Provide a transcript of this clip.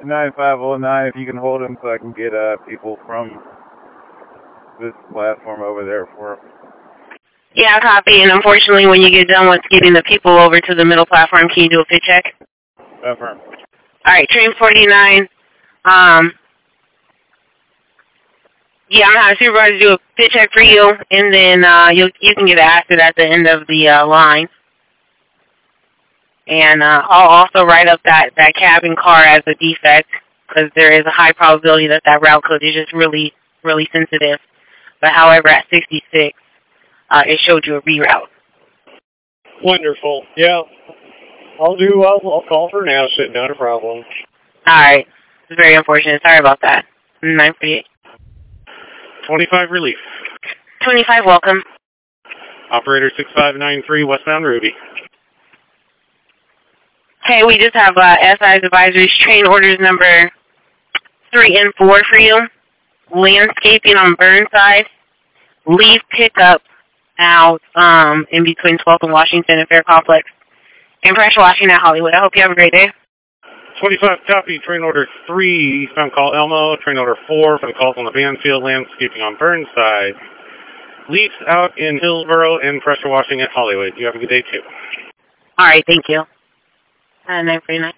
9509, if you can hold him so I can get people from this platform over there for him. Yeah, copy. And unfortunately, when you get done with getting the people over to the middle platform, can you do a pit check? Affirm. All right, train 49. Yeah, I'm having supervisor do a pit check for you, and then you can get acid at the end of the line. And I'll also write up that cabin car as a defect, because there is a high probability that route code is just really, really sensitive. But however, at 66, it showed you a reroute. Wonderful. Yeah. I'll call for an acid, not a problem. All right. It's very unfortunate. Sorry about that. 948. 25 relief. 25, welcome. Operator 6593, westbound Ruby. Hey, we just have SI's advisories, train orders number 3 and 4 for you. Landscaping on Burnside. Leave pickup out in between 12th and Washington and Fair Complex. And pressure washing at Hollywood. I hope you have a great day. 25 copy, train order 3, found call Elmo. Train order 4, found calls on the Banfield, landscaping on Burnside. Leaks out in Hillsboro and pressure washing at Hollywood. You have a good day, too. All right, thank you. 949.